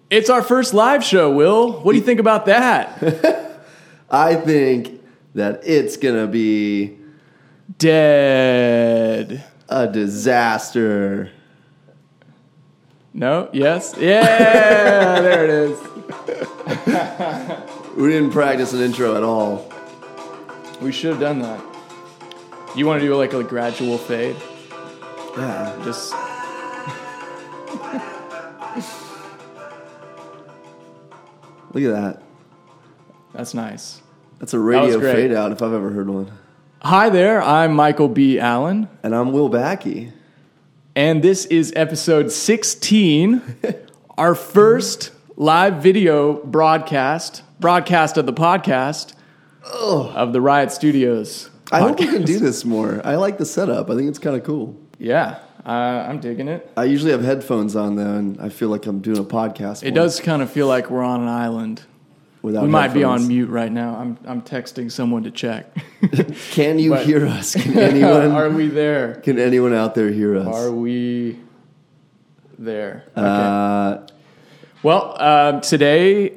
It's our first live show, Will. What do you think about that? I think that it's going to be dead. A disaster. No? Yes? Yeah! There it is. We didn't practice an intro at all. We should have done that. You want to do like a gradual fade? Yeah. Just... Look at that. That's nice. That's a radio great. fade out if I've ever heard one. Hi there, I'm Michael B. Allen. And I'm Will Backey. And this is episode 16, our first live video broadcast of the podcast of the Riot Studios podcast. I hope we can do this more. I like the setup. I think it's kind of cool. Yeah, I'm digging it. I usually have headphones on, though, and I feel like I'm doing a podcast. It does kind of feel like we're on an island. Without we might be headphones. on mute right now. I'm texting someone to check. Can you hear us? Can anyone? Are we there? Can anyone out there hear us? Are we there? Okay. Well, today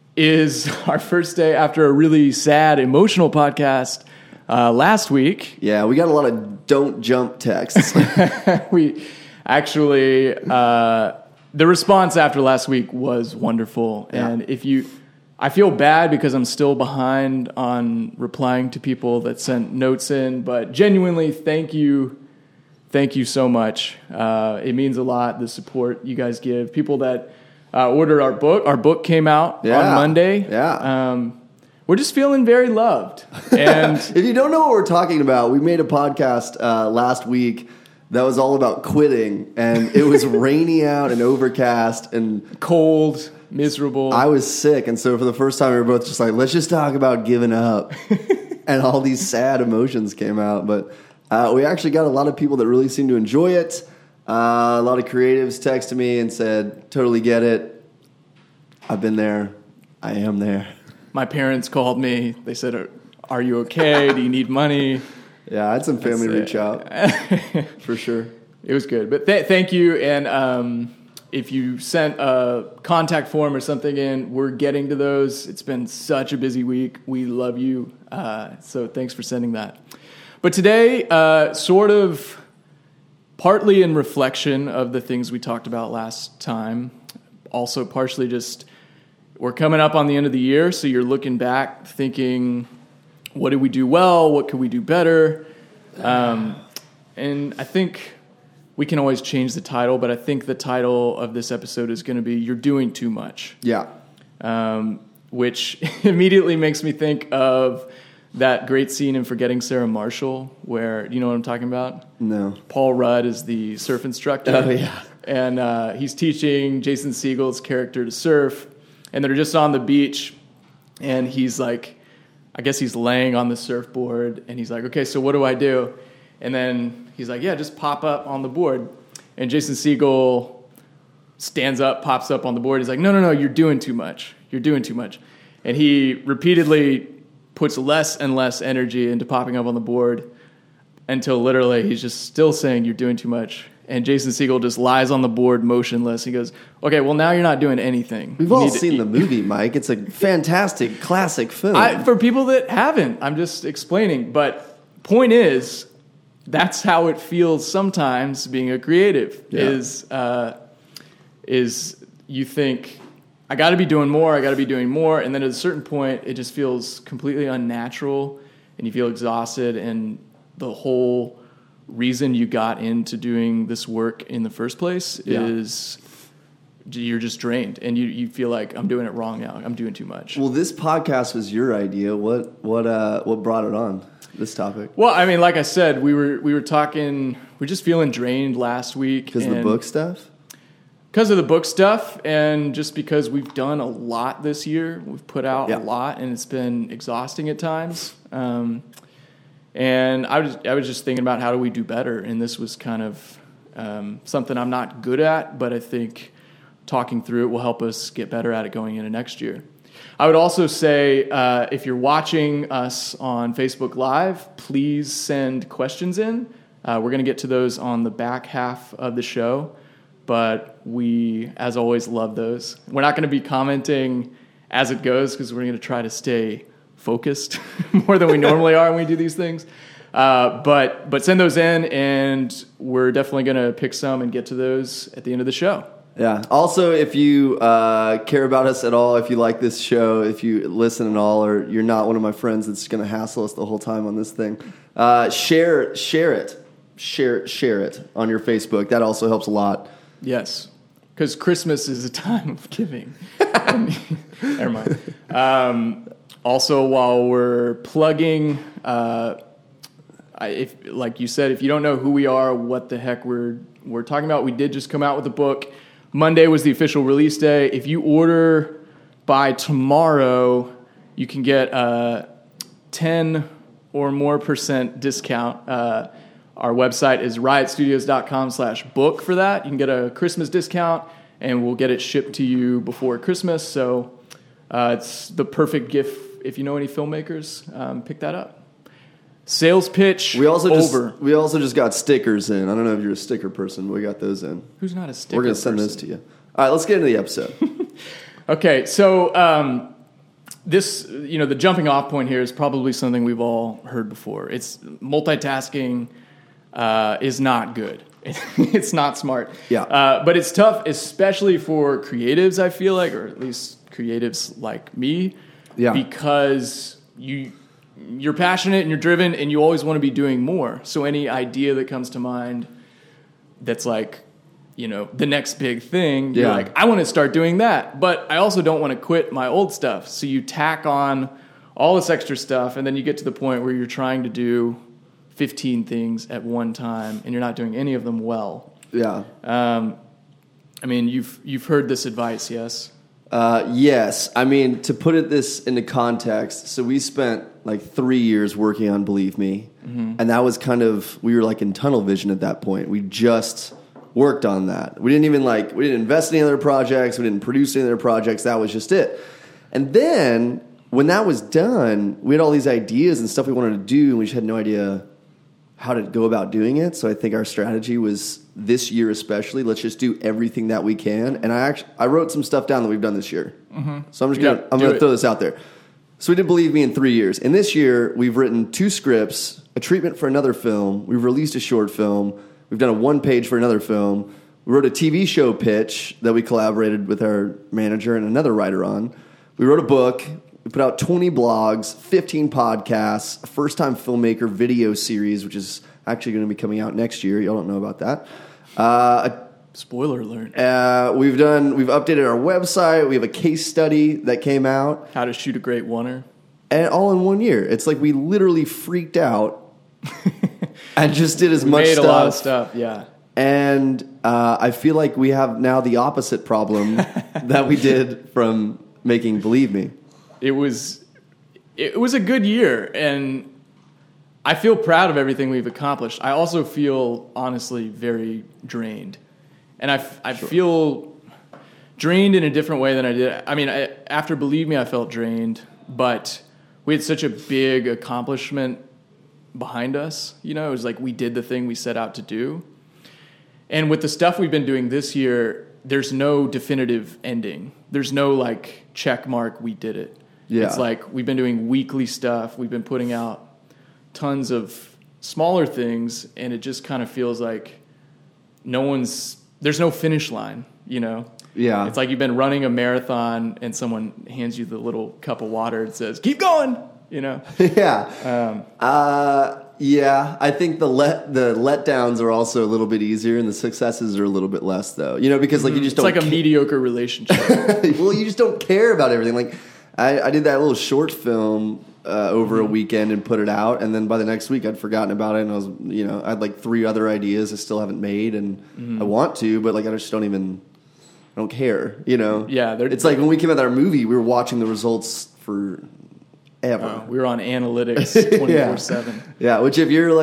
is our first day after a really sad, emotional podcast last week. Yeah, we got a lot of don't jump texts. We actually, the response after last week was wonderful. Yeah. And I feel bad because I'm still behind on replying to people that sent notes in, but genuinely, thank you. Thank you so much. It means a lot, the support you guys give. People that ordered our book came out on Monday. Yeah. We're just feeling very loved. And if you don't know what we're talking about, we made a podcast last week that was all about quitting, and it was rainy out and overcast and cold, miserable. I was sick, and so for the first time we were both just like, let's just talk about giving up. And all these sad emotions came out, but we actually got a lot of people that really seemed to enjoy it. A lot of creatives texted me and said, totally get it. I've been there. I am there. My parents called me. They said, are you okay? Do you need money? Yeah, I had some family reach out, for sure. It was good. But thank you, and if you sent a contact form or something in, we're getting to those. It's been such a busy week. We love you, so thanks for sending that. But today, sort of partly in reflection of the things we talked about last time, also partially just we're coming up on the end of the year, so you're looking back thinking, what did we do well? What could we do better? And I think we can always change the title, but I think the title of this episode is going to be You're Doing Too Much. Yeah. Which immediately makes me think of that great scene in Forgetting Sarah Marshall where, you know what I'm talking about? No. Paul Rudd is the surf instructor. Oh, yeah. And he's teaching Jason Segel's character to surf, and they're just on the beach, and he's like, I guess he's laying on the surfboard, and he's like, okay, so what do I do? And then he's like, yeah, just pop up on the board. And Jason Segel stands up, pops up on the board. He's like, no, you're doing too much. You're doing too much. And he repeatedly puts less and less energy into popping up on the board until literally he's just still saying you're doing too much. And Jason Segel just lies on the board motionless. He goes, okay, well, now you're not doing anything. We've all seen the movie, Mike. It's a fantastic classic film. For people that haven't, I'm just explaining. But point is, that's how it feels sometimes being a creative, is you think, I got to be doing more, and then at a certain point, it just feels completely unnatural, and you feel exhausted, and the whole reason you got into doing this work in the first place is you're just drained, and you feel like, I'm doing it wrong now, I'm doing too much. Well, this podcast was your idea. What brought it on, this topic? Well, I mean, like I said, we were talking, we're just feeling drained last week. Because of the book stuff? Because of the book stuff, and just because we've done a lot this year. We've put out a lot, and it's been exhausting at times. And I was just thinking about how do we do better, and this was kind of something I'm not good at, but I think talking through it will help us get better at it going into next year. I would also say if you're watching us on Facebook Live, please send questions in. We're going to get to those on the back half of the show. but we, as always, love those. We're not going to be commenting as it goes because we're going to try to stay focused more than we normally are when we do these things. But send those in, and we're definitely going to pick some and get to those at the end of the show. Yeah. Also, if you care about us at all, if you like this show, if you listen at all, or you're not one of my friends that's going to hassle us the whole time on this thing, share it on your Facebook. That also helps a lot. Yes, because Christmas is a time of giving. Never mind. Also, while we're plugging, if like you said, if you don't know who we are, what the heck we're talking about, we did just come out with a book. Monday was the official release day. If you order by tomorrow, you can get a 10 or more % discount. Our website is riotstudios.com/book for that. You can get a Christmas discount, and we'll get it shipped to you before Christmas. So it's the perfect gift. If you know any filmmakers, pick that up. Sales pitch over. We also just got stickers in. I don't know if you're a sticker person, but we got those in. Who's not a sticker We're going to send those to you. All right, let's get into the episode. Okay, so this, the jumping off point here is probably something we've all heard before. It's multitasking is not good. It's not smart. Yeah. But it's tough, especially for creatives, I feel like, or at least creatives like me. Yeah. Because you're passionate and you're driven and you always want to be doing more. So any idea that comes to mind that's like, the next big thing, you're like, I want to start doing that. But I also don't want to quit my old stuff. So you tack on all this extra stuff, and then you get to the point where you're trying to do 15 things at one time and you're not doing any of them well. Yeah. You've heard this advice, yes? Yes. To put this into context, so we spent like 3 years working on Believe Me, and that was we were like in tunnel vision at that point. We just worked on that. We didn't invest in any other projects. We didn't produce any other projects. That was just it. And then when that was done, we had all these ideas and stuff we wanted to do, and we just had no idea how to go about doing it. So I think our strategy was this year especially, let's just do everything that we can. And I wrote some stuff down that we've done this year. So I'm going to throw this out there. So we did Believe Me in 3 years. And this year we've written 2 scripts, a treatment for another film. We've released a short film. We've done a 1-page for another film. We wrote a TV show pitch that we collaborated with our manager and another writer on. We wrote a book. We put out 20 blogs, 15 podcasts, a first-time filmmaker video series, which is actually going to be coming out next year. Y'all don't know about that. Spoiler alert. We've updated our website. We have a case study that came out. How to shoot a great oneer. And all in 1 year. It's like we literally freaked out and just did as much stuff. Made a lot of stuff, yeah. And I feel like we have now the opposite problem that we did from making Believe Me. It was a good year, and I feel proud of everything we've accomplished. I also feel, honestly, very drained. And I feel drained in a different way than I did. After Believe Me, I felt drained, but we had such a big accomplishment behind us. It was like we did the thing we set out to do. And with the stuff we've been doing this year, there's no definitive ending. There's no, check mark, we did it. Yeah. It's like we've been doing weekly stuff. We've been putting out tons of smaller things, and it just kind of feels like there's no finish line, Yeah. It's like you've been running a marathon and someone hands you the little cup of water and says, keep going, Yeah. Yeah, I think the letdowns are also a little bit easier, and the successes are a little bit less, though. Because you just don't. It's like a mediocre relationship. Well, you just don't care about everything. Like I did that little short film over a weekend and put it out, and then by the next week I'd forgotten about it, and I was, I had 3 other ideas I still haven't made, and I want to, but I just don't care. Yeah, it's like when we came out with our movie, we were watching the results for. We were on analytics 24/7. Yeah, which if you're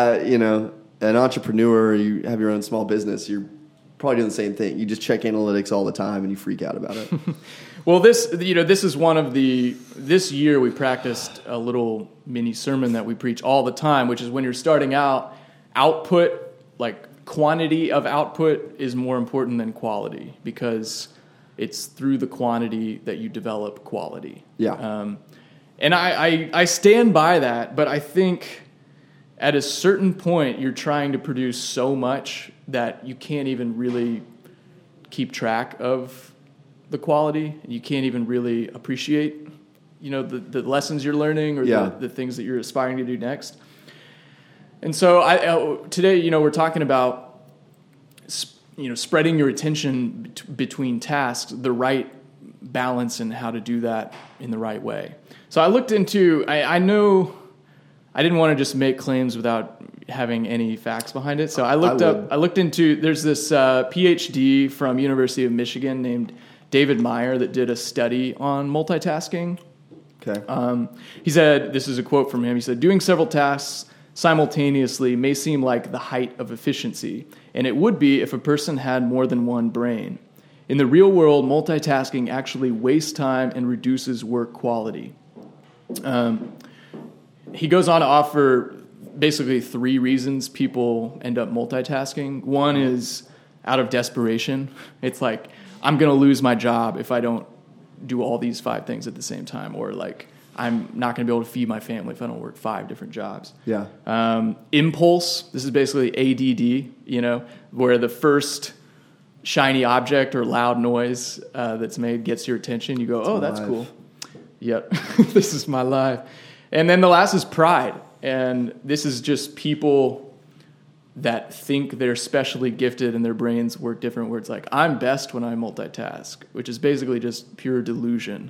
an entrepreneur or you have your own small business, you're probably doing the same thing. You just check analytics all the time and you freak out about it. Well, this is one of this year we practiced a little mini sermon that we preach all the time, which is when you're starting out, output, quantity of output is more important than quality, because it's through the quantity that you develop quality. Yeah. And I stand by that, but I think at a certain point you're trying to produce so much that you can't even really keep track of the quality. You can't even really appreciate, the lessons you're learning or the things that you're aspiring to do next. And so today, we're talking about spreading your attention between tasks, the right balance, and how to do that in the right way. So I looked into, I know I didn't want to just make claims without having any facts behind it. So I looked into, there's this PhD from University of Michigan named David Meyer that did a study on multitasking. Okay. He said, this is a quote from him, he said, "Doing several tasks simultaneously may seem like the height of efficiency, and it would be if a person had more than one brain. In the real world, multitasking actually wastes time and reduces work quality." He goes on to offer basically 3 reasons people end up multitasking. One is out of desperation. It's like, I'm going to lose my job if I don't do all these 5 things at the same time, or like, I'm not going to be able to feed my family if I don't work 5 different jobs. Yeah. Impulse. This is basically ADD, where the first shiny object or loud noise that's made gets your attention. You go, oh, that's cool. Yep. This is my life. And then the last is pride. And this is just people that think they're specially gifted and their brains work different, where it's like, I'm best when I multitask, which is basically just pure delusion.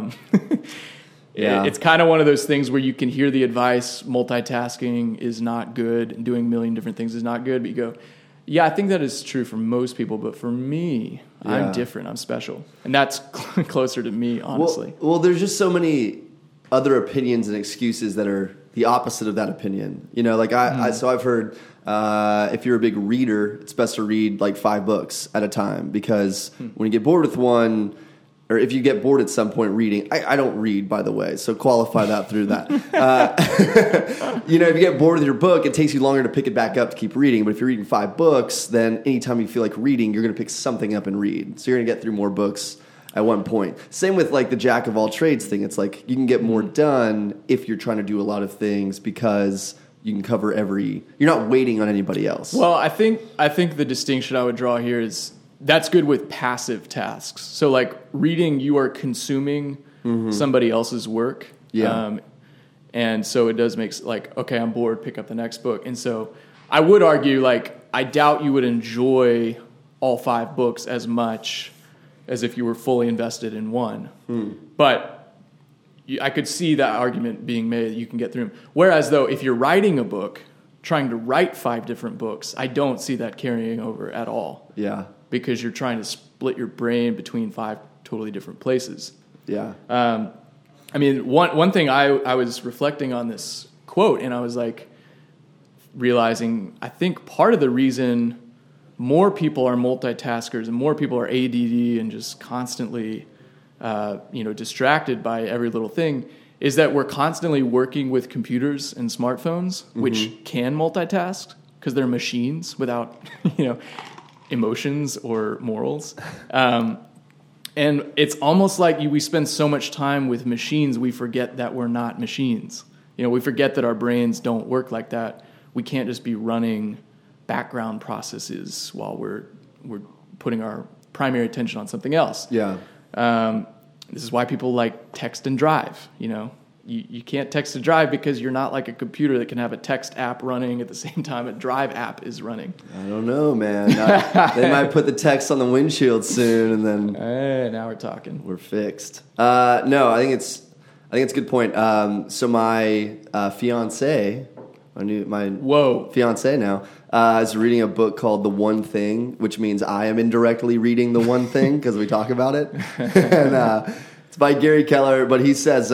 It's kind of one of those things where you can hear the advice, multitasking is not good, and doing a million different things is not good, but you go, yeah, I think that is true for most people, but for me, I'm different, I'm special. And that's closer to me, honestly. Well, there's just so many other opinions and excuses that are the opposite of that opinion. So I've heard if you're a big reader, it's best to read like 5 books at a time, because when you get bored with one, or if you get bored at some point reading, I don't read, by the way, so qualify that through that. If you get bored with your book, it takes you longer to pick it back up to keep reading. But if you're reading 5 books, then anytime you feel like reading, you're going to pick something up and read. So you're going to get through more books at one point. Same with like the jack of all trades thing. It's like you can get more done if you're trying to do a lot of things, because you can cover you're not waiting on anybody else. Well, I think the distinction I would draw here is that's good with passive tasks. So like reading, you are consuming somebody else's work. Yeah. And so it does make like, okay, I'm bored, pick up the next book. And so I would argue, like, I doubt you would enjoy all 5 books as much as if you were fully invested in one. But I could see that argument being made that you can get through them. Whereas, though, if you're writing a book, trying to write 5 different books, I don't see that carrying over at all. Yeah. Because you're trying to split your brain between 5 totally different places. Yeah. One thing I was reflecting on this quote, and I was like realizing, I think part of the reason more people are multitaskers and more people are ADD and just constantly, distracted by every little thing, is that we're constantly working with computers and smartphones, which can multitask because they're machines without, emotions or morals. And it's almost like we spend so much time with machines, we forget that we're not machines. We forget that our brains don't work like that. We can't just be running background processes while we're putting our primary attention on something else. Yeah. This is why people like text and drive. You can't text and drive because you're not like a computer that can have a text app running at the same time a drive app is running. I don't know, man. They might put the text on the windshield soon, and then now we're talking. We're fixed. No, I think it's a good point. So my fiance, my fiance now, is reading a book called The One Thing, which means I am indirectly reading The One Thing because we talk about it. And it's by Gary Keller, but he says,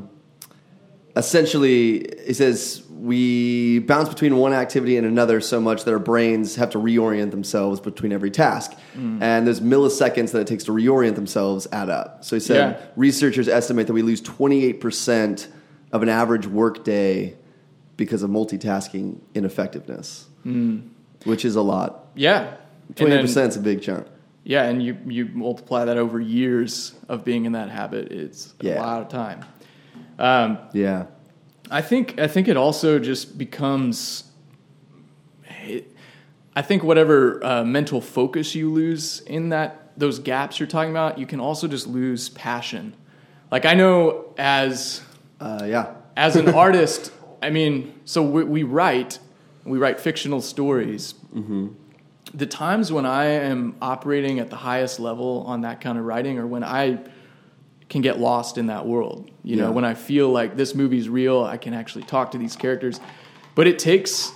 essentially, he says, we bounce between one activity and another so much that our brains have to reorient themselves between every task. And those milliseconds that it takes to reorient themselves add up. So he said, researchers estimate that we lose 28% of an average work day because of multitasking ineffectiveness. which is a lot. Yeah. 20% is a big chunk. Yeah, and you multiply that over years of being in that habit. It's a lot of time. Yeah. I think it also just becomes. I think whatever mental focus you lose in those gaps you're talking about, you can also just lose passion. Like I know as an artist, I mean, so we write fictional stories. Mm-hmm. The times when I am operating at the highest level on that kind of writing, or when I can get lost in that world, you know, when I feel like this movie's real, I can actually talk to these characters, but it takes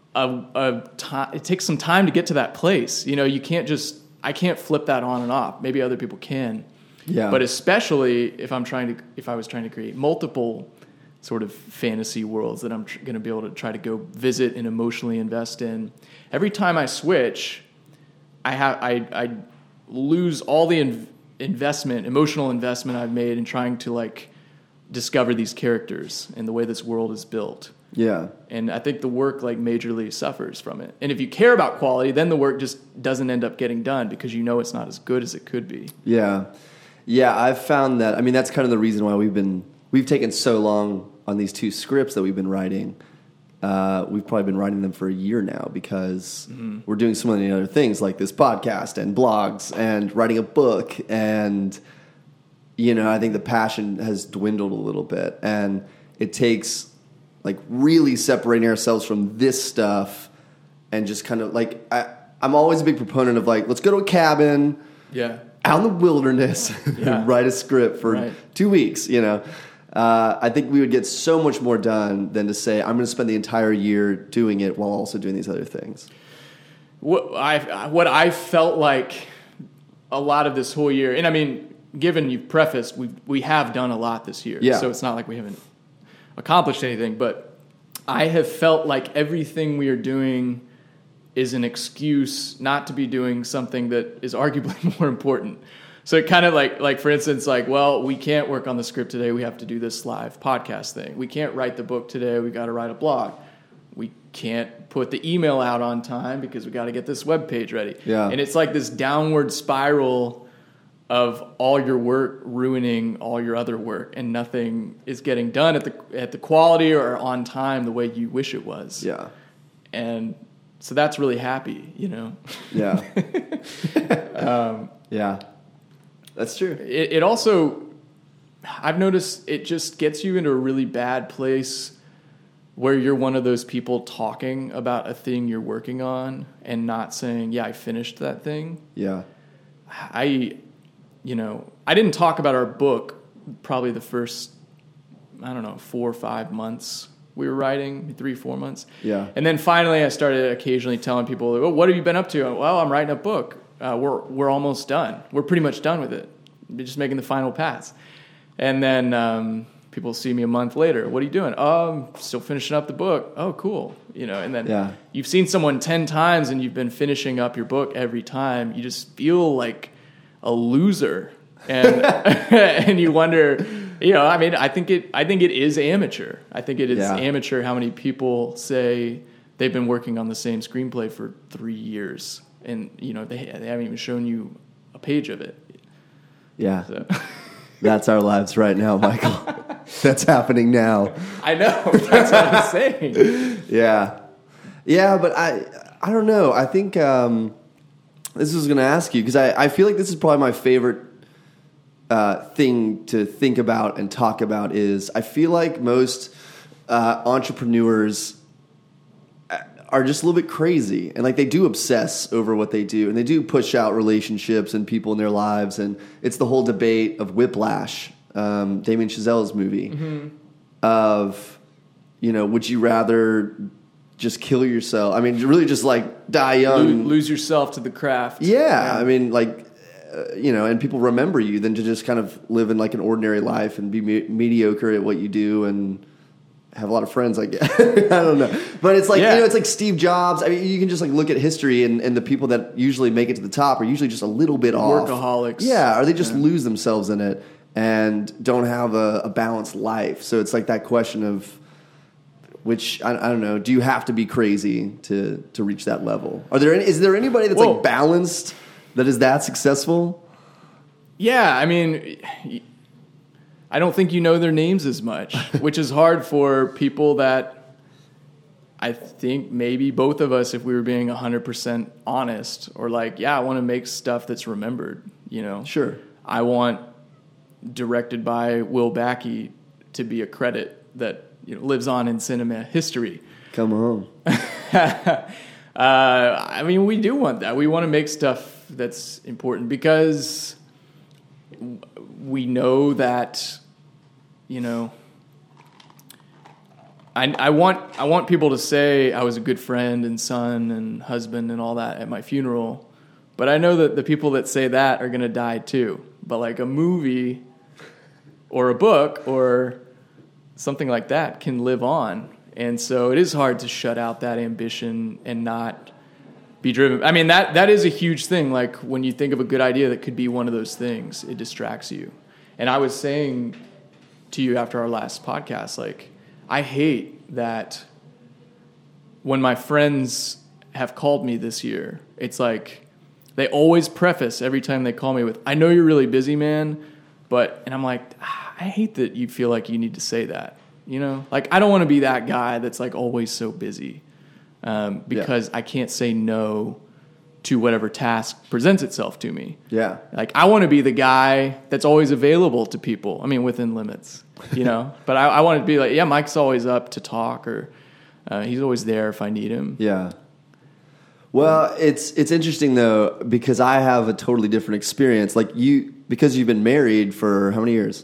it takes some time to get to that place. You know, I can't flip that on and off. Maybe other people can. Yeah. But especially if I was trying to create multiple sort of fantasy worlds that I'm going to be able to try to go visit and emotionally invest in. Every time I switch, I lose all the emotional investment I've made in trying to like discover these characters and the way this world is built. Yeah. And I think the work like majorly suffers from it. And if you care about quality, then the work just doesn't end up getting done because you know it's not as good as it could be. Yeah. Yeah, I've found that. I mean, that's kind of the reason why we've taken so long on these 2 scripts that we've been writing. We've probably been writing them for a year now because we're doing so many other things like this podcast and blogs and writing a book. And, you know, I think the passion has dwindled a little bit. And it takes like really separating ourselves from this stuff and just kind of like, I'm always a big proponent of like, let's go to a cabin. Yeah. Out in the wilderness, write a script for 2 weeks, you know. I think we would get so much more done than to say, I'm going to spend the entire year doing it while also doing these other things. What I felt like a lot of this whole year, and I mean, given you've prefaced, we have done a lot this year, so it's not like we haven't accomplished anything, but I have felt like everything we are doing is an excuse not to be doing something that is arguably more important. So it kind of like for instance, like, well, we can't work on the script today. We have to do this live podcast thing. We can't write the book today. We got to write a blog. We can't put the email out on time because we got to get this web page ready. Yeah. And it's like this downward spiral of all your work ruining all your other work, and nothing is getting done at the quality or on time the way you wish it was. Yeah. And so that's really happy, you know? Yeah. Yeah. That's true. It also, I've noticed it just gets you into a really bad place where you're one of those people talking about a thing you're working on and not saying, yeah, I finished that thing. Yeah. I didn't talk about our book probably the first, 4 or 5 months we were writing, 3-4 months. Yeah. And then finally I started occasionally telling people, oh, what have you been up to? Well, I'm writing a book. We're almost done. We're pretty much done with it. We're just making the final pass. And then people see me a month later. What are you doing? Oh, I'm still finishing up the book. Oh, cool. You know, and then you've seen someone 10 times and you've been finishing up your book every time. You just feel like a loser. And and you wonder, you know, I mean, I think it is amateur. I think it is amateur how many people say they've been working on the same screenplay for 3 years, and you know they haven't even shown you a page of it. Yeah, so. That's our lives right now, Michael. That's happening now. I know. That's what I'm saying. Yeah, but I don't know. I think this was going to ask you because I feel like this is probably my favorite thing to think about and talk about. Is I feel like most entrepreneurs are just a little bit crazy, and like they do obsess over what they do, and they do push out relationships and people in their lives, and it's the whole debate of Whiplash, Damien Chazelle's movie, of, you know, would you rather just kill yourself? I mean, really just like die young, lose yourself to the craft. Yeah, I mean, like, you know, and people remember you than to just kind of live in like an ordinary life and be mediocre at what you do and have a lot of friends, I guess. I don't know. But it's like, you know, it's like Steve Jobs. I mean, you can just like look at history and the people that usually make it to the top are usually just a little bit off. Workaholics. Yeah, or they just lose themselves in it and don't have a balanced life. So it's like that question of which I don't know. Do you have to be crazy to reach that level? Is there anybody that's like balanced that is that successful? Yeah, I mean, I don't think you know their names as much, which is hard for people that I think maybe both of us, if we were being 100% honest, or like, yeah, I want to make stuff that's remembered, you know? Sure. I want directed by Will Backey to be a credit that lives on in cinema history. Come on. I mean, we do want that. We want to make stuff that's important because we know that, I want people to say I was a good friend and son and husband and all that at my funeral, but I know that the people that say that are going to die too. But like a movie or a book or something like that can live on. And so it is hard to shut out that ambition and not be driven. I mean, that is a huge thing. Like when you think of a good idea that could be one of those things, it distracts you. And I was saying to you after our last podcast, like, I hate that when my friends have called me this year, it's like they always preface every time they call me with, I know you're really busy, man, and I'm like, I hate that you feel like you need to say that, Like, I don't want to be that guy that's like always so busy because I can't say no to whatever task presents itself to me. Yeah. Like, I want to be the guy that's always available to people. I mean, within limits, But I want to be like, yeah, Mike's always up to talk, or he's always there if I need him. Yeah. Well, it's interesting, though, because I have a totally different experience. Like because you've been married for how many years?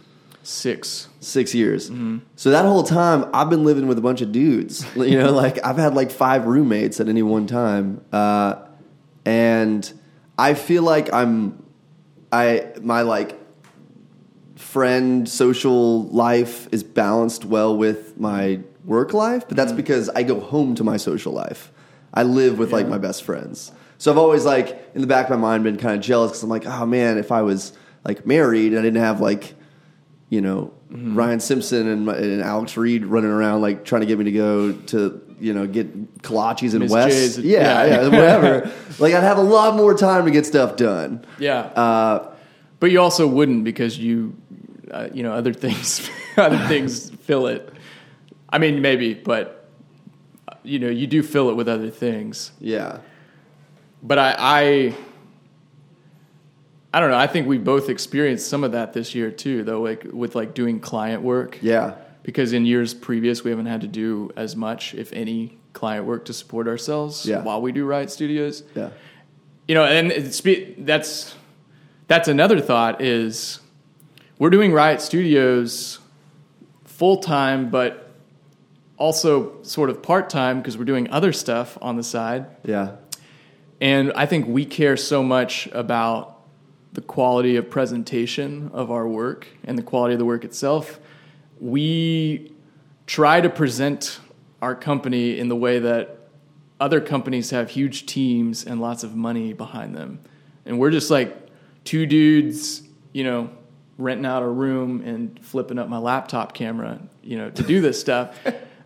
6 years. Mm-hmm. So that whole time, I've been living with a bunch of dudes. Like I've had like 5 roommates at any one time. And I feel like my like friend social life is balanced well with my work life, but that's because I go home to my social life. I live with like my best friends. So I've always like in the back of my mind been kind of jealous because I'm like, oh man, if I was like married and I didn't have like, Ryan Simpson and Alex Reed running around like trying to get me to go to, get kolaches and West. Yeah, whatever. Like I'd have a lot more time to get stuff done. Yeah. But you also wouldn't because you other things fill it. I mean, maybe, but you do fill it with other things. Yeah. But I don't know. I think we both experienced some of that this year too, though, like with like doing client work. Yeah. Because in years previous, we haven't had to do as much, if any, client work to support ourselves while we do Riot Studios. Yeah. And that's another thought is we're doing Riot Studios full time, but also sort of part time because we're doing other stuff on the side. Yeah. And I think we care so much about the quality of presentation of our work and the quality of the work itself. We try to present our company in the way that other companies have huge teams and lots of money behind them. And we're just like 2 dudes, renting out a room and flipping up my laptop camera, to do this stuff.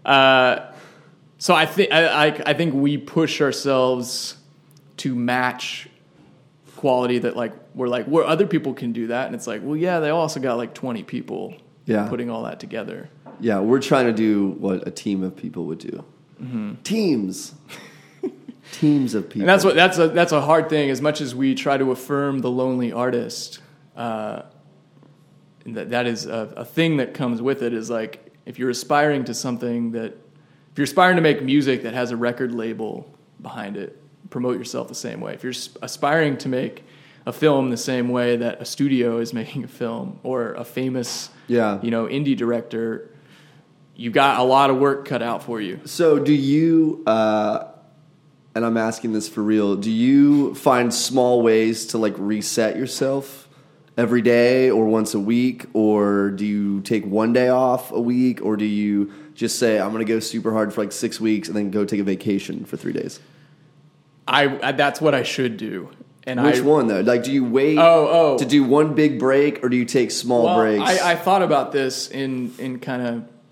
So I think we push ourselves to match quality that like we're like where other people can do that, and it's like, well, yeah, they also got like 20 people putting all that together. Yeah, we're trying to do what a team of people would do. Mm-hmm. Teams of people. And that's a hard thing. As much as we try to affirm the lonely artist, that is a thing that comes with it. Is like if you're aspiring to something if you're aspiring to make music that has a record label behind it, promote yourself the same way. If you're aspiring to make a film the same way that a studio is making a film, or a famous, indie director, you got a lot of work cut out for you. So do you, and I'm asking this for real, do you find small ways to like reset yourself every day or once a week, or do you take one day off a week, or do you just say, I'm going to go super hard for like 6 weeks and then go take a vacation for 3 days? That's what I should do. And which one though? Like, do you wait to do one big break, or do you take small breaks? I thought about this in kind of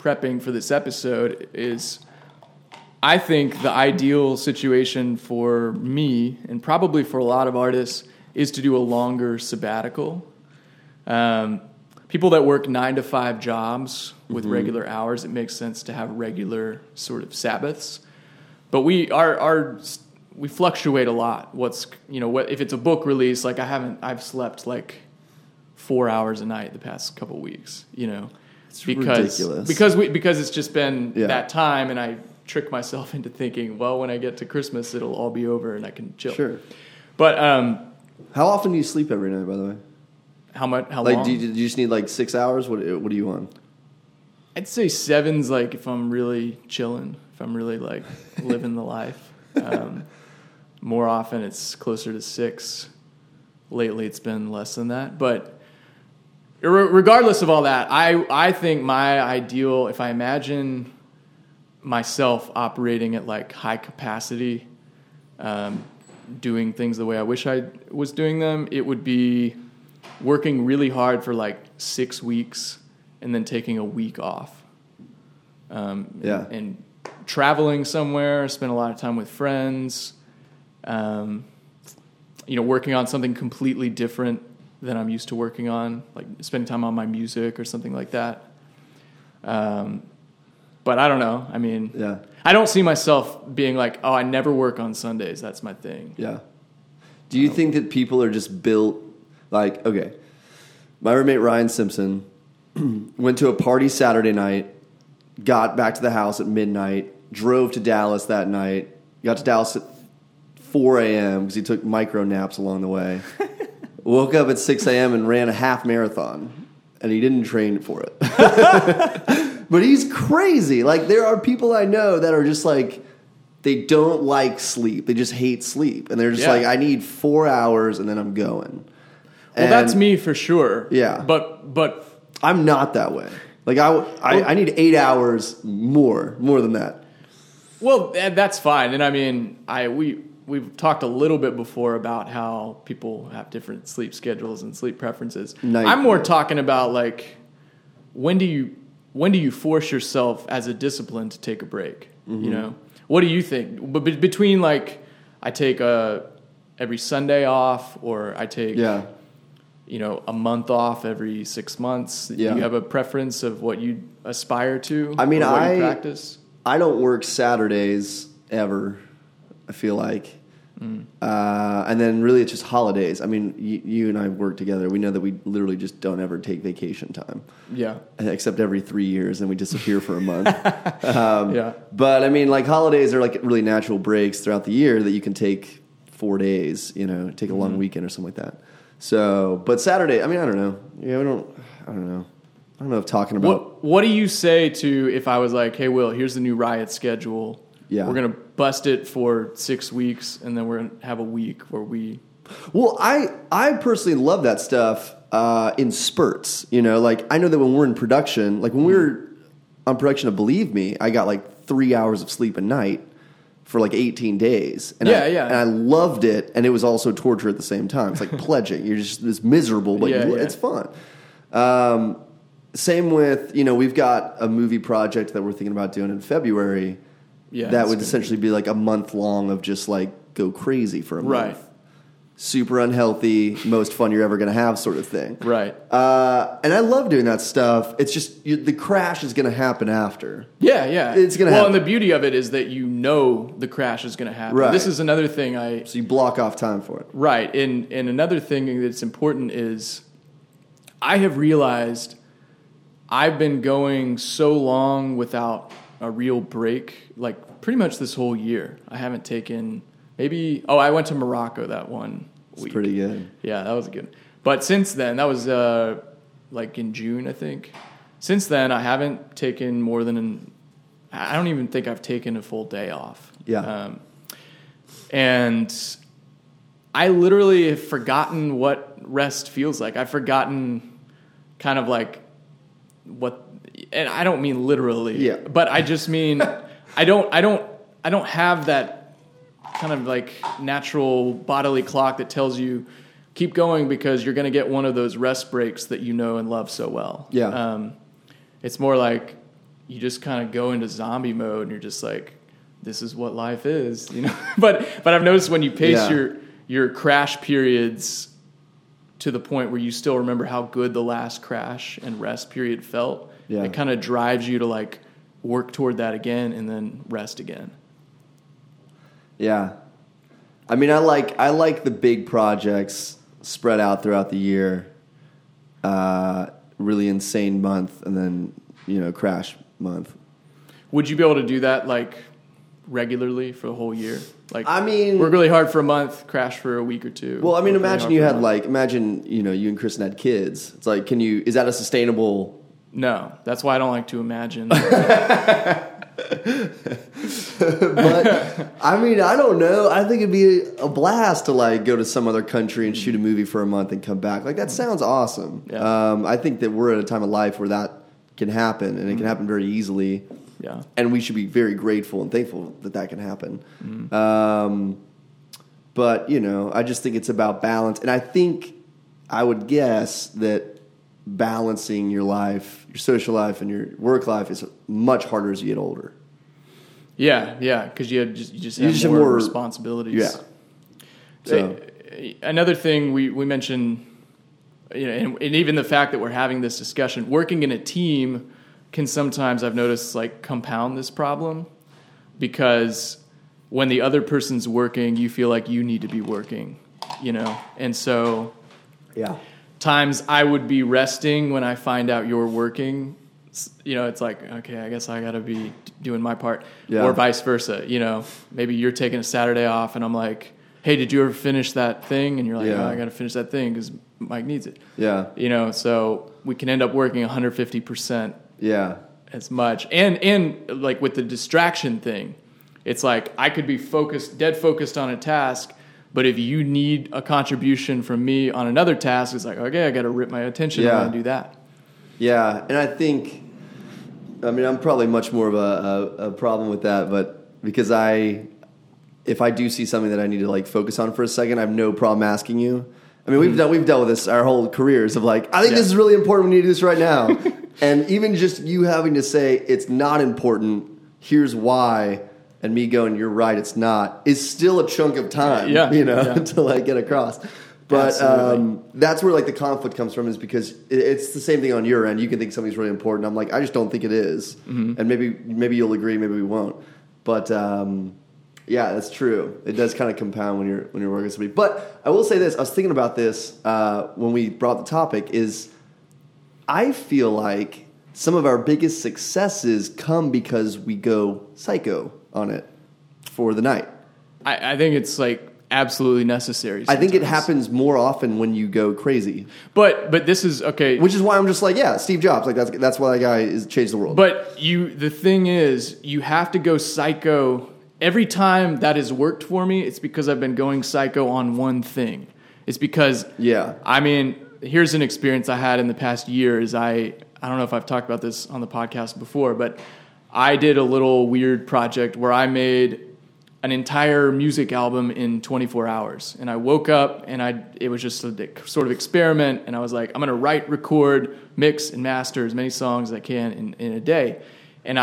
prepping for this episode is I think the ideal situation for me, and probably for a lot of artists, is to do a longer sabbatical. People that work 9-to-5 jobs with regular hours, it makes sense to have regular sort of Sabbaths. But we fluctuate a lot. If it's a book release, like I've slept like 4 hours a night the past couple weeks, It's ridiculous. Because it's just been that time, and I trick myself into thinking, well, when I get to Christmas, it'll all be over and I can chill. Sure. But how often do you sleep every night, by the way? How long? Do you just need like 6 hours? What are you on? I'd say 7's like if I'm really chilling, if I'm really like living the life. More often it's closer to 6. Lately it's been less than that. But regardless of all that, I think my ideal, if I imagine myself operating at like high capacity, doing things the way I wish I was doing them, it would be working really hard for like 6 weeks and then taking a week off. And traveling somewhere, spend a lot of time with friends, working on something completely different than I'm used to working on, like spending time on my music or something like that. But I don't know. I mean, I don't see myself being like, oh, I never work on Sundays. That's my thing. Yeah. Do you think that people are just built like, okay, my roommate Ryan Simpson went to a party Saturday night, got back to the house at midnight, drove to Dallas that night, got to Dallas at 4 a.m. because he took micro naps along the way, woke up at 6 a.m. and ran a half marathon, and he didn't train for it. But he's crazy. Like, there are people I know that are just like, they don't like sleep. They just hate sleep. And they're just like, I need 4 hours and then I'm going. Well, that's me for sure. Yeah. But I'm not that way. Like, I need 8 hours more than that. Well, that's fine. And I mean, we've talked a little bit before about how people have different sleep schedules and sleep preferences. I'm more talking about like, when do you force yourself as a discipline to take a break? Mm-hmm. What do you think? But between like, I take every Sunday off, or I take a month off every 6 months. Yeah. Do you have a preference of what you aspire to? I mean, or what you practice? I don't work Saturdays ever, I feel like. And then really it's just holidays. I mean, you and I work together. We know that we literally just don't ever take vacation time. Yeah. Except every 3 years, and we disappear for a month. But I mean, like, holidays are like really natural breaks throughout the year that you can take 4 days, take a long weekend or something like that. So, but Saturday, I mean, I don't know. I don't know. I don't know if talking about... What do you say to if I was like, hey, Will, here's the new Riot schedule. Yeah. We're going to bust it for 6 weeks, and then we're going to have a week where we... Well, I personally love that stuff in spurts. Like, I know that when we're in production, like when we were on production of Believe Me, I got like 3 hours of sleep a night for like 18 days. And and I loved it, and it was also torture at the same time. It's like pledging. You're just this miserable, but it's fun. Same with, we've got a movie project that we're thinking about doing in February. Yeah, that would essentially be like a month long of just like go crazy for a month. Right. Super unhealthy, most fun you're ever going to have sort of thing. Right. And I love doing that stuff. It's just the crash is going to happen after. Yeah. It's going to happen. Well, and the beauty of it is that the crash is going to happen. Right. This is another thing So you block off time for it. Right. And another thing that's important is I have realized I've been going so long without a real break, like pretty much this whole year. I haven't taken I went to Morocco that one week. It's pretty good. Yeah, that was good. But since then, that was like in June, I think. Since then, I haven't taken more than I don't even think I've taken a full day off. Yeah. And I literally have forgotten what rest feels like. I've forgotten kind of like and I don't mean literally, but I just mean I don't have that kind of like natural bodily clock that tells you keep going because you're going to get one of those rest breaks that you know and love so well. Yeah. It's more like you just kind of go into zombie mode and you're just like, this is what life is, you know? But I've noticed when you pace your crash periods to the point where you still remember how good the last crash and rest period felt, it kind of drives you to like work toward that again and then rest again. Yeah. I mean, I like the big projects spread out throughout the year, really insane month, and then, you know, crash month. Would you be able to do that like regularly for the whole year? Like, I mean, work really hard for a month, crash for a week or two. Well, I mean, imagine you had like, you know, you and Kristen had kids. It's like, is that a sustainable? No, that's why I don't like to imagine. But I mean, I don't know. I think it'd be a blast to like go to some other country and shoot a movie for a month and come back. Like, that sounds awesome. Yeah. I think that we're at a time of life where that can happen, and it can happen very easily. Yeah. And we should be very grateful and thankful that can happen. But, you know, I just think it's about balance. And I think I would guess that balancing your life, your social life, and your work life is much harder as you get older. Yeah, because you just have more responsibilities. Yeah. So another thing we mentioned, you know, and even the fact that we're having this discussion, working in a team can sometimes, I've noticed, like compound this problem, because when the other person's working, you feel like you need to be working, you know, and so times I would be resting when I find out you're working. You know, it's like, okay, I guess I got to be doing my part, or vice versa. You know, maybe you're taking a Saturday off and I'm like, hey, did you ever finish that thing? And you're like, oh, I got to finish that thing because Mike needs it. Yeah. You know, so we can end up working 150% as much. And like with the distraction thing, it's like I could be dead focused on a task, but if you need a contribution from me on another task, it's like, okay, I got to rip my attention and do that. Yeah, and I think, I mean, I'm probably much more of a problem with that, but because if I do see something that I need to like focus on for a second, I have no problem asking you. I mean, we've dealt with this our whole careers of like, I think this is really important. We need to do this right now. And even just you having to say it's not important, here's why, and me going, you're right, it's not, is still a chunk of time, to like get across. But that's where like the conflict comes from, is because it's the same thing on your end. You can think something's really important. I'm like, I just don't think it is. And maybe you'll agree, maybe we won't. But yeah, that's true. It does kind of compound when you're working with somebody. But I will say this: I was thinking about this when we brought the topic. Is I feel like some of our biggest successes come because we go psycho on it for the night. I think it's like absolutely necessary. Sometimes. I think it happens more often when you go crazy. But this is okay. Which is why I'm just like, yeah, Steve Jobs. Like that's why that guy is changed the world. But the thing is, you have to go psycho. Every time that has worked for me, it's because I've been going psycho on one thing. It's because, I mean, here's an experience I had in the past year. Is I don't know if I've talked about this on the podcast before, but I did a little weird project where I made an entire music album in 24 hours. And I woke up and it was just a sort of experiment. And I was like, I'm going to write, record, mix, and master as many songs as I can in a day. And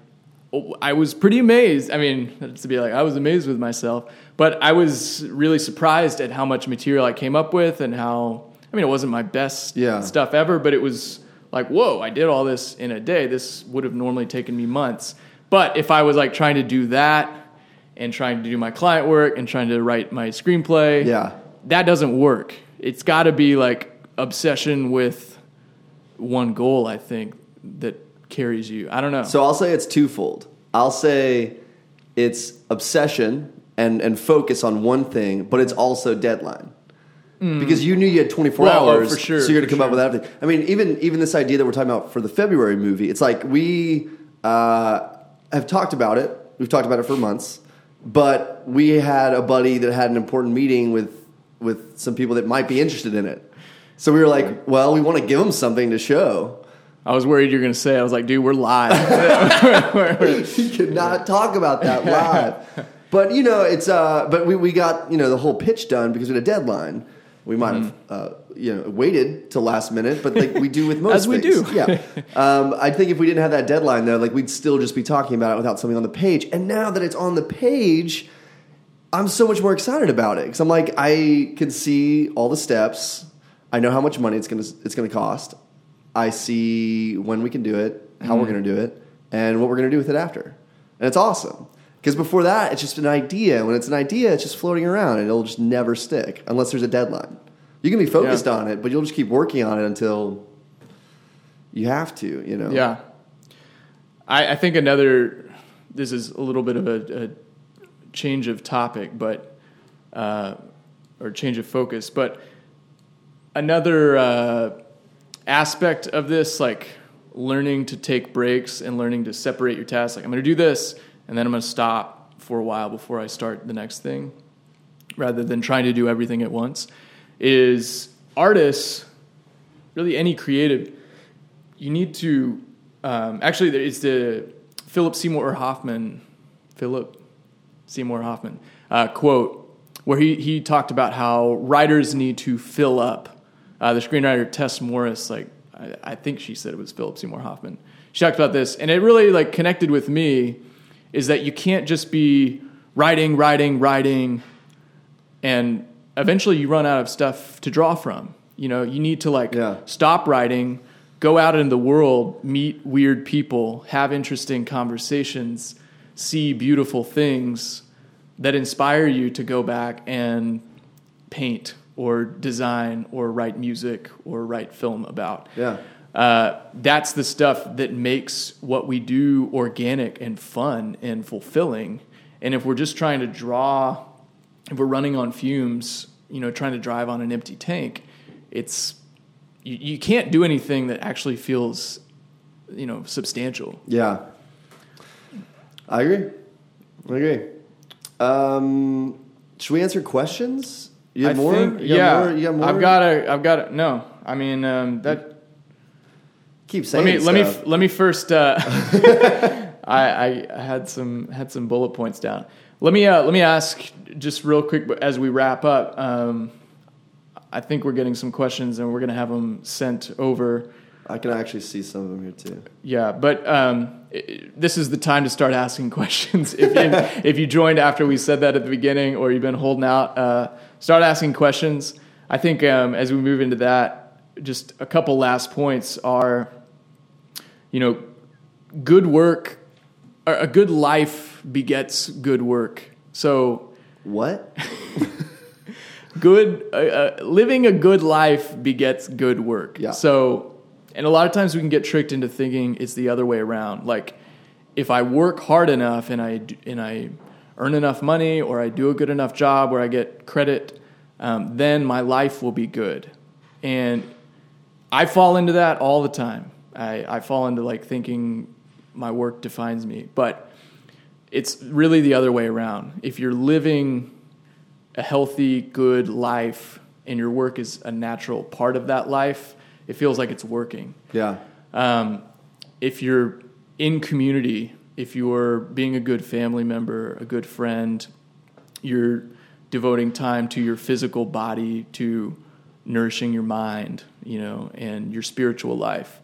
I was pretty amazed. I mean, to be like, I was amazed with myself, but I was really surprised at how much material I came up with and how, I mean, it wasn't my best stuff ever, but it was like, whoa, I did all this in a day. This would have normally taken me months. But if I was like trying to do that and trying to do my client work and trying to write my screenplay, that doesn't work. It's got to be like obsession with one goal, I think, that carries you. I don't know. So I'll say it's twofold. I'll say it's obsession and focus on one thing, but it's also deadline. Because you knew you had 24 hours, for sure, so you're going to come up with everything. I mean, even this idea that we're talking about for the February movie, it's like we have talked about it. We've talked about it for months, but we had a buddy that had an important meeting with some people that might be interested in it. So we were like, well, we want to give them something to show. I was worried you were going to say, I was like, dude, we're live. You could not talk about that live. But, you know, it's, but we got, you know, the whole pitch done because we had a deadline. We might have waited till last minute, but like we do with most As we things. do. Yeah. I think if we didn't have that deadline though, like we'd still just be talking about it without something on the page. And now that it's on the page, I'm so much more excited about it because I'm like, I can see all the steps. I know how much money it's gonna cost. I see when we can do it, how we're gonna do it, and what we're gonna do with it after. And it's awesome. Because before that, it's just an idea. When it's an idea, it's just floating around and it'll just never stick unless there's a deadline. You can be focused on it, but you'll just keep working on it until you have to, Yeah. I think this is a little bit of a change of topic, but or change of focus, but another aspect of this, like learning to take breaks and learning to separate your tasks. Like I'm going to do this, and then I'm going to stop for a while before I start the next thing, rather than trying to do everything at once, is artists, really any creative, you need to, actually it's the Philip Seymour Hoffman quote, where he talked about how writers need to fill up. The screenwriter Tess Morris, I think she said it was Philip Seymour Hoffman. She talked about this, and it really connected with me, is that you can't just be writing, and eventually you run out of stuff to draw from. You need to stop writing, go out in the world, meet weird people, have interesting conversations, see beautiful things that inspire you to go back and paint or design or write music or write film about. Yeah. That's the stuff that makes what we do organic and fun and fulfilling. And if we're just trying to draw, if we're running on fumes, trying to drive on an empty tank, you can't do anything that actually feels, substantial. Yeah. I agree. Should we answer questions? You have more? You got more? I've got it. No, I mean, that. Keep saying stuff. Let me first. I had some bullet points down. Let me ask just real quick as we wrap up. I think we're getting some questions and we're going to have them sent over. I can actually see some of them here too. Yeah, but this is the time to start asking questions. If you joined after we said that at the beginning, or you've been holding out, start asking questions. I think as we move into that, just a couple last points are, good work, or a good life begets good work. So what? Living a good life begets good work. Yeah. So, and a lot of times we can get tricked into thinking it's the other way around. Like, if I work hard enough and I earn enough money, or I do a good enough job where I get credit, then my life will be good. And I fall into that all the time. I fall into thinking my work defines me, but it's really the other way around. If you're living a healthy, good life and your work is a natural part of that life, it feels like it's working. Yeah. If you're in community, if you're being a good family member, a good friend, you're devoting time to your physical body, to nourishing your mind, and your spiritual life.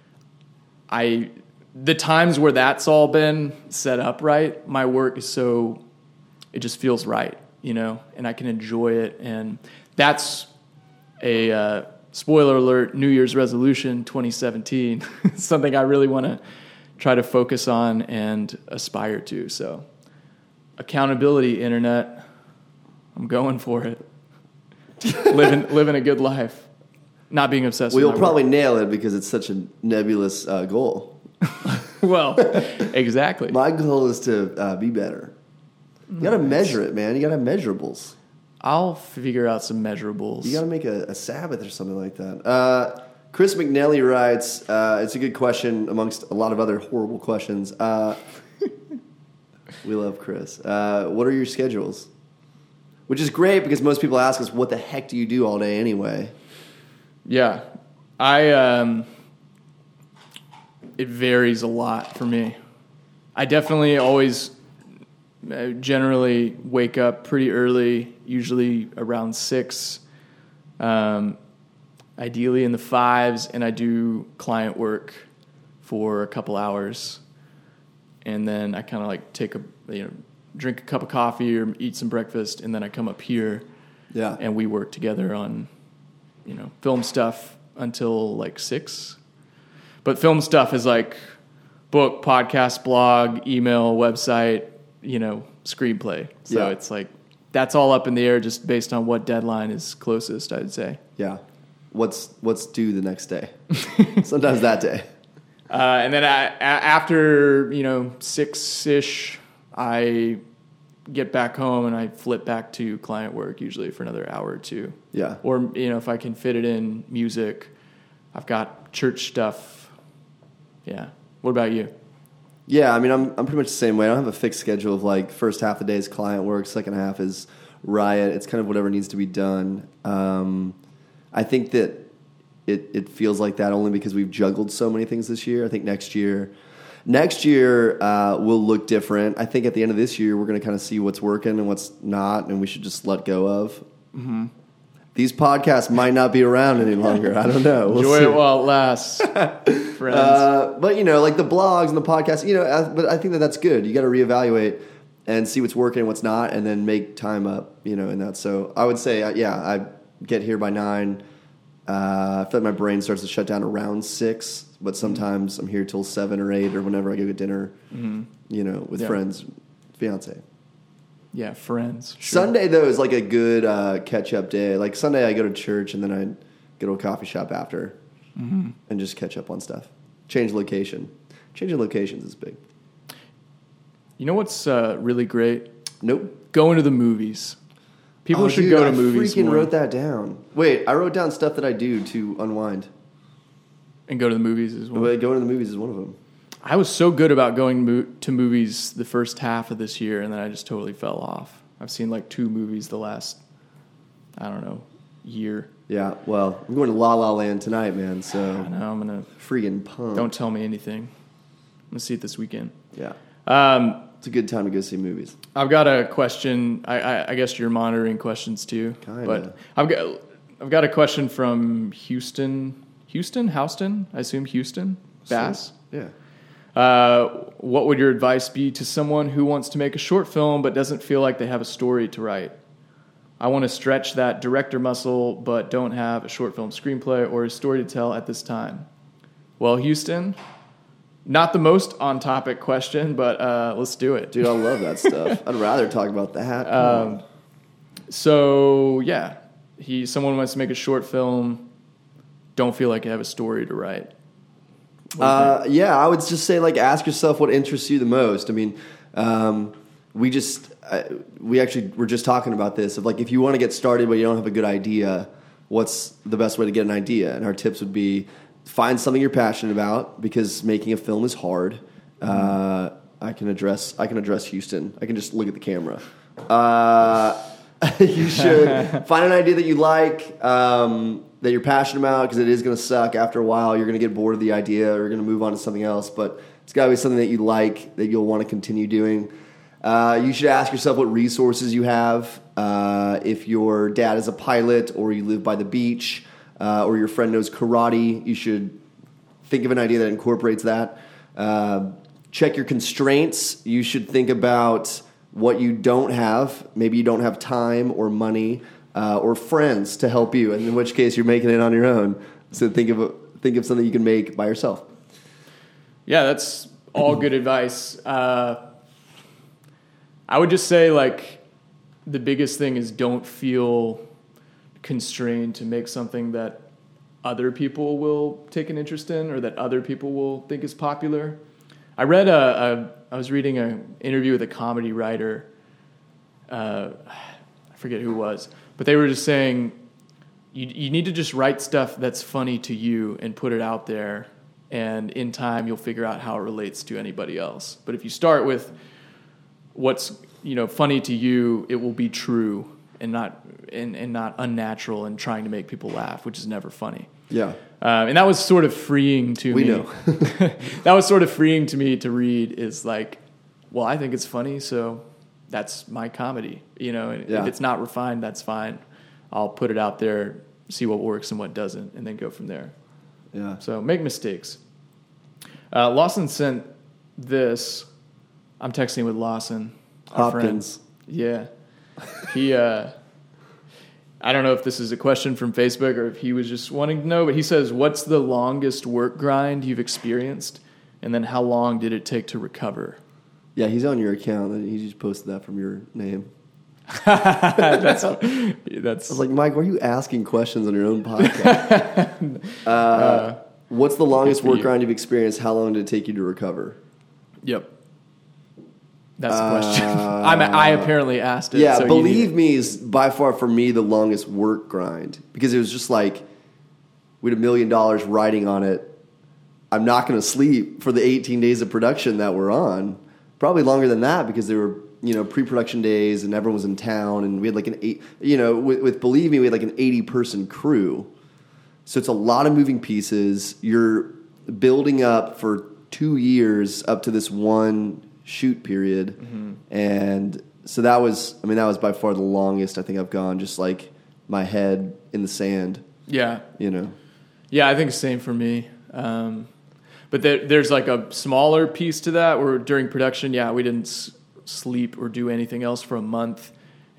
The times where that's all been set up right, my work is it just feels right, and I can enjoy it. And that's a spoiler alert, New Year's resolution 2017, something I really want to try to focus on and aspire to. So accountability, internet, I'm going for it. living a good life, not being obsessed with We'll probably nail it because it's such a nebulous goal. Well, exactly. My goal is to be better. You got to measure it, man. You got to have measurables. I'll figure out some measurables. You got to make a Sabbath or something like that. Chris McNally writes, it's a good question amongst a lot of other horrible questions. We love Chris. What are your schedules? Which is great because most people ask us, what the heck do you do all day anyway? Yeah. It varies a lot for me. I definitely always generally wake up pretty early, usually around 6. ideally in the 5s, and I do client work for a couple hours, and then I kind of like drink a cup of coffee or eat some breakfast, and then I come up here, and we work together on, film stuff until like 6. But film stuff is like book, podcast, blog, email, website, screenplay. So it's like that's all up in the air just based on what deadline is closest, I'd say. Yeah. What's due the next day? Sometimes that day. And then after 6-ish, I get back home and I flip back to client work usually for another hour or two. Yeah. Or if I can fit it in, music. I've got church stuff. Yeah. What about you? Yeah, I mean, I'm pretty much the same way. I don't have a fixed schedule of like first half of the day is client work, second half is riot. It's kind of whatever needs to be done. I think that it feels like that only because we've juggled so many things this year. I think next year will look different. I think at the end of this year, we're going to kind of see what's working and what's not, and we should just let go of. Mm-hmm. These podcasts might not be around any longer. I don't know. We'll enjoy it while it lasts, friends. But, like the blogs and the podcasts, but I think that's good. You got to reevaluate and see what's working and what's not, and then make time up, in that. So I would say, I get here by 9. I feel like my brain starts to shut down around 6, but sometimes I'm here till 7 or 8 or whenever I go get dinner, with friends, fiance. Yeah, friends. Sure. Sunday, though, is like a good catch-up day. Like Sunday, I go to church and then I go to a coffee shop after and just catch up on stuff. Change location. Changing locations is big. You know what's really great? Nope. Going to the movies. People should go to movies I freaking more. wrote that down. Wait, I wrote down stuff that I do to unwind. And go to the movies as well. Going to the movies is one of them. I was so good about going to movies the first half of this year, and then I just totally fell off. I've seen like 2 movies the last, year. Yeah, well, I'm going to La La Land tonight, man, so... I know, I'm going to... Freaking pumped. Don't tell me anything. I'm going to see it this weekend. Yeah. It's a good time to go see movies. I've got a question. I guess you're monitoring questions too. Kinda. But I've got a question from Houston, I assume Houston Bass. Yeah. What would your advice be to someone who wants to make a short film but doesn't feel like they have a story to write? I want to stretch that director muscle but don't have a short film screenplay or a story to tell at this time. Well, Houston, not the most on-topic question, but let's do it. Dude, I love that stuff. I'd rather talk about that. So, yeah, someone wants to make a short film, don't feel like you have a story to write. I would just say, ask yourself what interests you the most. I mean, we were just talking about this of if you want to get started but you don't have a good idea, what's the best way to get an idea? And our tips would be find something you're passionate about because making a film is hard. I can address Houston. I can just look at the camera. You should find an idea that you like. That you're passionate about because it is going to suck after a while. You're going to get bored of the idea or you're going to move on to something else. But it's got to be something that you like, that you'll want to continue doing. You should ask yourself what resources you have. If your dad is a pilot or you live by the beach or your friend knows karate, you should think of an idea that incorporates that. Check your constraints. You should think about what you don't have. Maybe you don't have time or money. Or friends to help you, and in which case you're making it on your own. So think of something you can make by yourself. Yeah, that's all good advice. I would just say the biggest thing is don't feel constrained to make something that other people will take an interest in or that other people will think is popular. I read I was reading an interview with a comedy writer. I forget who it was. But they were just saying, you need to just write stuff that's funny to you and put it out there, and in time you'll figure out how it relates to anybody else. But if you start with what's funny to you, it will be true and not unnatural and trying to make people laugh, which is never funny. Yeah. And that was sort of freeing to me. We know. That was sort of freeing to me to read is well, I think it's funny, so that's my comedy, If it's not refined, that's fine. I'll put it out there see what works and what doesn't, and then go from there. Yeah. So make mistakes. Lawson sent this. I'm texting with Lawson, our Hopkins. friend. Yeah. He, I don't know if this is a question from Facebook or if he was just wanting to know, but he says, what's the longest work grind you've experienced? And then how long did it take to recover? Yeah, he's on your account. He just posted that from your name. that's I was like, Mike, why are you asking questions on your own podcast? What's the longest work grind you've experienced? How long did it take you to recover? Yep. That's the question. I apparently asked it. Yeah, so believe me is by far for me the longest work grind because it was just like we had $1 million riding on it. I'm not going to sleep for the 18 days of production that we're on. Probably longer than that because there were pre-production days and everyone was in town and we had like with Believe Me we had like an 80-person crew. So it's a lot of moving pieces. You're building up for 2 years up to this one shoot period. Mm-hmm. And so that was by far the longest I think I've gone, just like my head in the sand. Yeah. Yeah, I think same for me. But there's like a smaller piece to that where during production, we didn't sleep or do anything else for a month.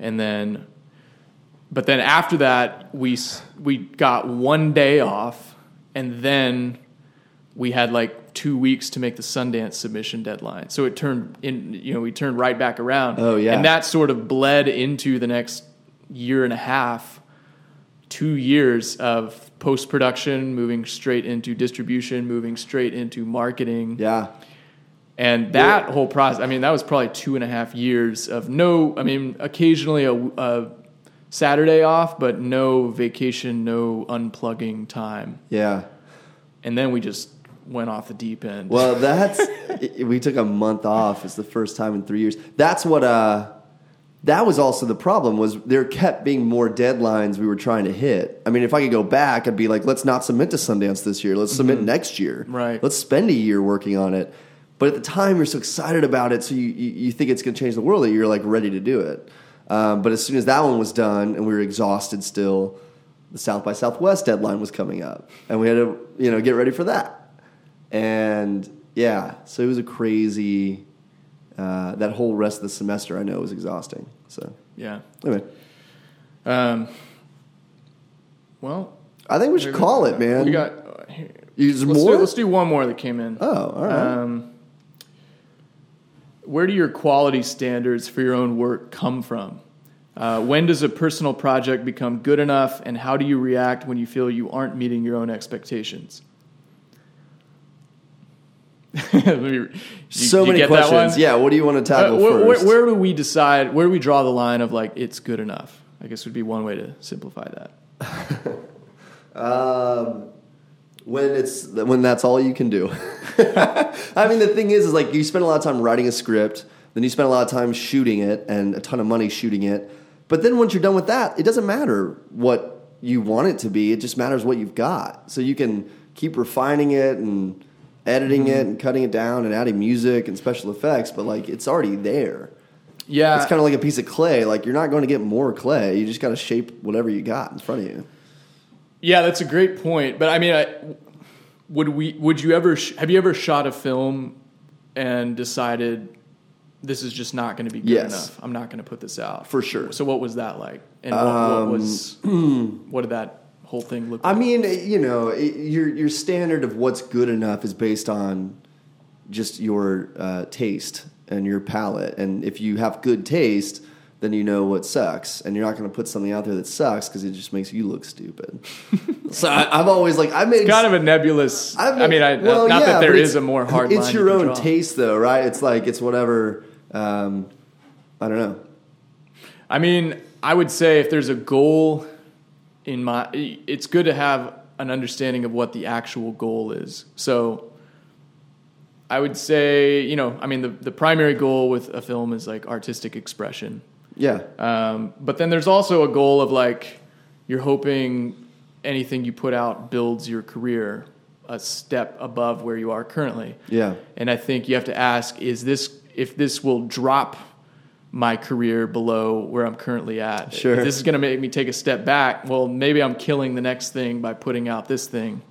But then after that, we got 1 day off, and then we had like 2 weeks to make the Sundance submission deadline. So it we turned right back around. Oh, yeah. And that sort of bled into the next year and a half, 2 years of post-production, moving straight into distribution, moving straight into marketing. Yeah. And that whole process, that was probably 2.5 years of occasionally a Saturday off, but no vacation, no unplugging time. Yeah. And then we just went off the deep end. Well, we took a month off. It's the first time in 3 years. That's what, that was also the problem was there kept being more deadlines we were trying to hit. If I could go back, I'd be like, let's not submit to Sundance this year. Let's submit next year. Right. Let's spend a year working on it. But at the time, you're so excited about it, so you think it's going to change the world that you're like ready to do it. But as soon as that one was done and we were exhausted still, the South by Southwest deadline was coming up. And we had to, get ready for that. And, so it was a crazy... that whole rest of the semester, I know, was exhausting. So yeah. Anyway, well, I think we should call it, man. We got let's do one more that came in. Oh, all right. Where do your quality standards for your own work come from? When does a personal project become good enough, and how do you react when you feel you aren't meeting your own expectations? So many questions. Yeah, what do you want to tackle first? Where do we decide? Where do we draw the line of like it's good enough? I guess would be one way to simplify that. When that's all you can do. The thing is like you spend a lot of time writing a script, then you spend a lot of time shooting it and a ton of money shooting it. But then once you're done with that, it doesn't matter what you want it to be. It just matters what you've got. So you can keep refining it and editing it and cutting it down and adding music and special effects, but like it's already there. Yeah. It's kind of like a piece of clay. Like you're not going to get more clay. You just got to shape whatever you got in front of you. Yeah, that's a great point. But would you ever have you ever shot a film and decided this is just not going to be good enough? I'm not going to put this out. For sure. So what was that like? And what did that whole thing look like? Your standard of what's good enough is based on just your taste and your palate. And if you have good taste, then you know what sucks. And you're not going to put something out there that sucks because it just makes you look stupid. So I've always like it's kind of a nebulous. That there is a more hard line. It's your own taste, though, right? It's like it's whatever. I don't know. I would say if there's a goal. It's good to have an understanding of what the actual goal is. So I would say, the primary goal with a film is like artistic expression. Yeah. But then there's also a goal of like, you're hoping anything you put out builds your career a step above where you are currently. Yeah. And I think you have to ask, if this will drop my career below where I'm currently at. Sure. If this is going to make me take a step back, well, maybe I'm killing the next thing by putting out this thing.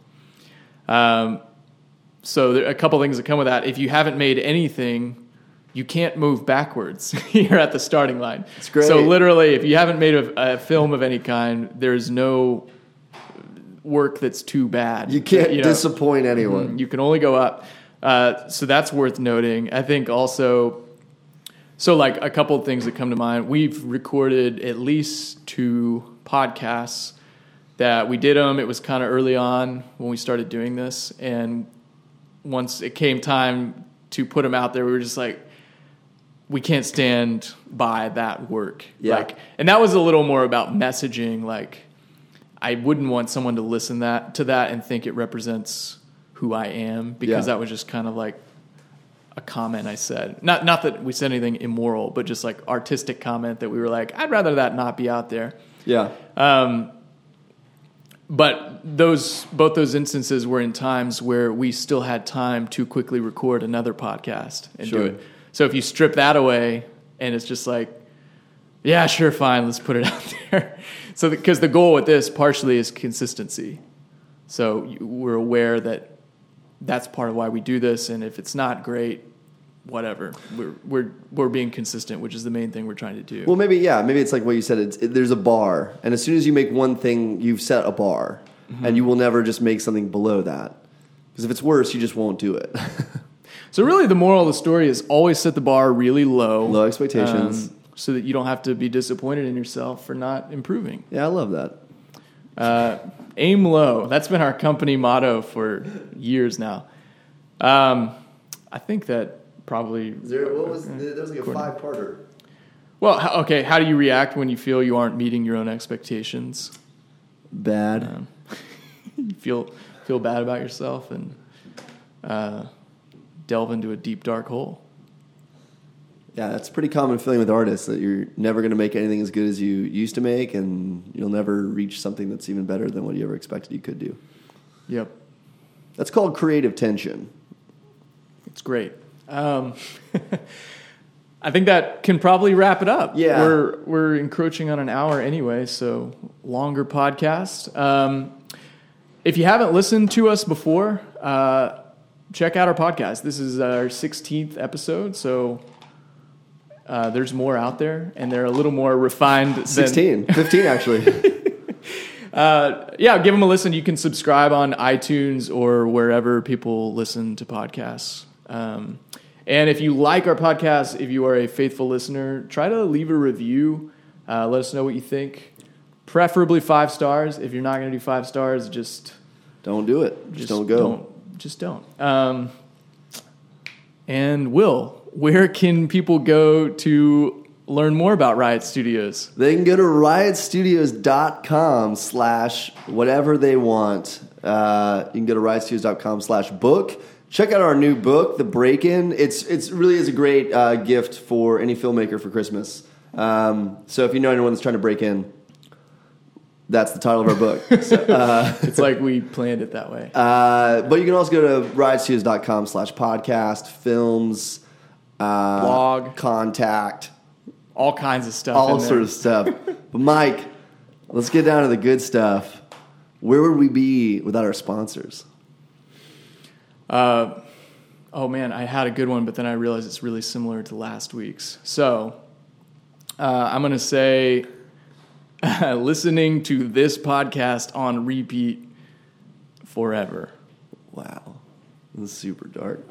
So there are a couple things that come with that. If you haven't made anything, you can't move backwards. You're at the starting line. It's great. So literally, if you haven't made a film of any kind, there's no work that's too bad. You can't disappoint anyone. You can only go up. So that's worth noting. I think also, so like a couple of things that come to mind. We've recorded at least 2 podcasts that we did them. It was kind of early on when we started doing this. And once it came time to put them out there, we were just like, we can't stand by that work. Yeah. And that was a little more about messaging. Like, I wouldn't want someone to listen to that and think it represents who I am, because that was just kind of like a comment I said. Not that we said anything immoral, but just like artistic comment that we were like, I'd rather that not be out there. Yeah. But both those instances were in times where we still had time to quickly record another podcast and do it. So if you strip that away and it's just like, yeah, sure, fine, let's put it out there. So because the goal with this partially is consistency. So we're aware that that's part of why we do this, and if it's not great, whatever. We're being consistent, which is the main thing we're trying to do. Well, maybe it's like what you said. There's a bar, and as soon as you make one thing, you've set a bar, and you will never just make something below that. Because if it's worse, you just won't do it. So really, the moral of the story is always set the bar really low. Low expectations. So that you don't have to be disappointed in yourself for not improving. Yeah, I love that. Aim low. That's been our company motto for years now. I think that probably... There was like a 5-parter. Well, okay, how do you react when you feel you aren't meeting your own expectations? Bad. You feel bad about yourself and delve into a deep, dark hole. Yeah, that's a pretty common feeling with artists, that you're never going to make anything as good as you used to make, and you'll never reach something that's even better than what you ever expected you could do. Yep. That's called creative tension. It's great. I think that can probably wrap it up. Yeah. We're encroaching on an hour anyway, so longer podcast. If you haven't listened to us before, check out our podcast. This is our 16th episode, so there's more out there, and they're a little more refined. 15 actually. Yeah, give them a listen. You can subscribe on iTunes or wherever people listen to podcasts. And if you like our podcast, if you are a faithful listener, try to leave a review. Let us know what you think. Preferably 5 stars. If you're not going to do 5 stars, just don't do it. Just don't go. Just don't. And Will, where can people go to learn more about Riot Studios? They can go to riotstudios.com/whatever they want. You can go to riotstudios.com/book. Check out our new book, The Break-In. It's really is a great gift for any filmmaker for Christmas. So if you know anyone that's trying to break in, that's the title of our book. So, it's like we planned it that way. But you can also go to riotstudios.com/podcast, films, blog, contact, all kinds of stuff. All sort of stuff. But Mike, let's get down to the good stuff. Where would we be without our sponsors? Oh man, I had a good one, but then I realized it's really similar to last week's. So I'm going to say listening to this podcast on repeat forever. Wow. This is super dark.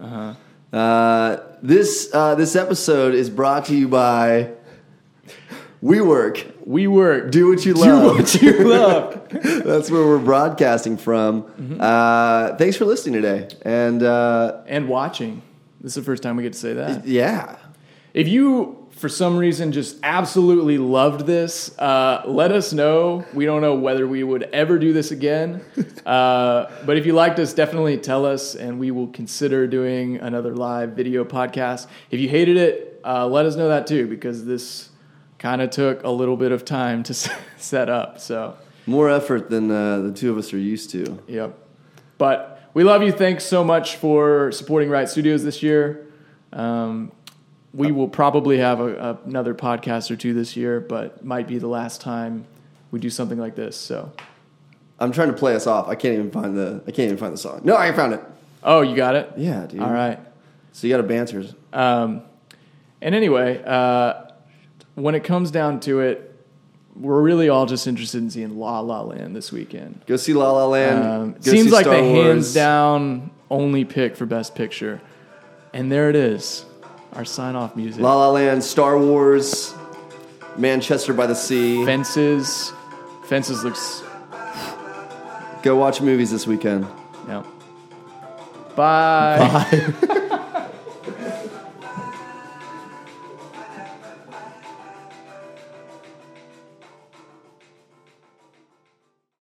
This episode is brought to you by WeWork. WeWork. Do what you love. Do what you love. That's where we're broadcasting from. Mm-hmm. Thanks for listening today. And watching. This is the first time we get to say that. Yeah. If you, for some reason, just absolutely loved this, let us know. We don't know whether we would ever do this again. But if you liked us, definitely tell us, and we will consider doing another live video podcast. If you hated it, let us know that too, because this kind of took a little bit of time to set up. So more effort than the two of us are used to. Yep. But we love you. Thanks so much for supporting Riot Studios this year. we will probably have another podcast or two this year, but might be the last time we do something like this. So I'm trying to play us off. I can't even find the song. No, I found it. Oh, you got it? Yeah, dude. All right. So you got a banter. And anyway, when it comes down to it, we're really all just interested in seeing La La Land this weekend. Go see La La Land. Go Seems see like Star the Wars. hands down only pick for Best Picture. And there it is, our sign-off music. La La Land, Star Wars, Manchester by the Sea. Fences looks... Go watch movies this weekend. Yeah. Bye. Bye.